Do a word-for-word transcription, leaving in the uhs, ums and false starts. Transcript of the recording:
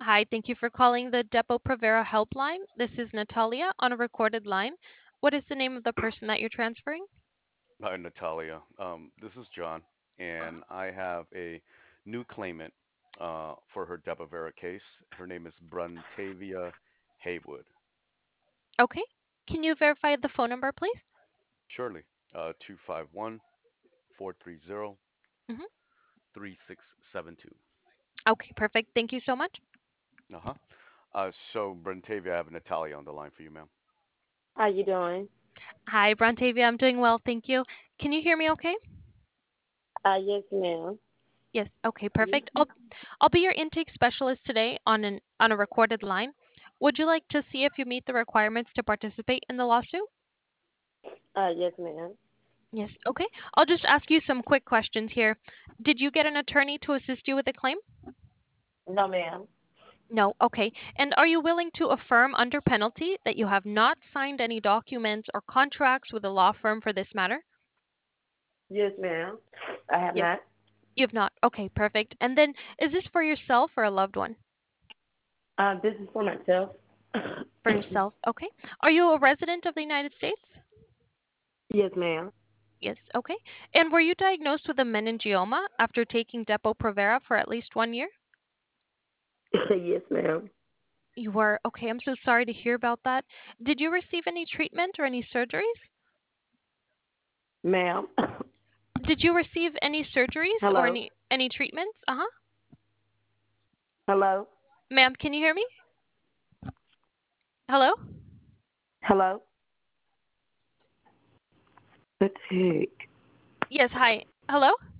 Hi, thank you for calling the Depo-Provera helpline. This is Natalia on a recorded line. What is the name of the person that you're transferring? Hi, Natalia. Um, this is John, Uh, and I have a new claimant uh, for her Depo-Vera case. Her name is Bruntavia Haywood. okay. Can you verify the phone number, please? Surely, uh, two five one, four three zero, hmm three six seven two. Okay, perfect. Thank you so much. Uh-huh. Uh, so, Bruntavia, I have Natalia on the line for you, ma'am. How you doing? Hi, Brontavia. I'm doing well, thank you. Can you hear me okay? Uh, yes, ma'am. Yes. Okay, perfect. I'll I'll be your intake specialist today on an on a recorded line. Would you like to see if you meet the requirements to participate in the lawsuit? Uh, yes, ma'am. Yes. Okay. I'll just ask you some quick questions here. Did you get an attorney to assist you with the claim? No, ma'am. No. Okay. And are you willing to affirm under penalty that you have not signed any documents or contracts with a law firm for this matter? Yes, ma'am. I have Yes. not. You have not. Okay, perfect. And then is this for yourself or a loved one? Uh, this is for myself. For yourself. Okay. Are you a resident of the United States? Yes, ma'am. Yes. Okay. And were you diagnosed with a meningioma after taking Depo-Provera for at least one year? Yes, ma'am. You were. Okay, I'm so sorry to hear about that. Did you receive any treatment or any surgeries? Ma'am. Did you receive any surgeries or Hello. any any treatments? Uh-huh. Hello. Ma'am, can you hear me? Hello? Hello. The heck? Yes, hi. Hello?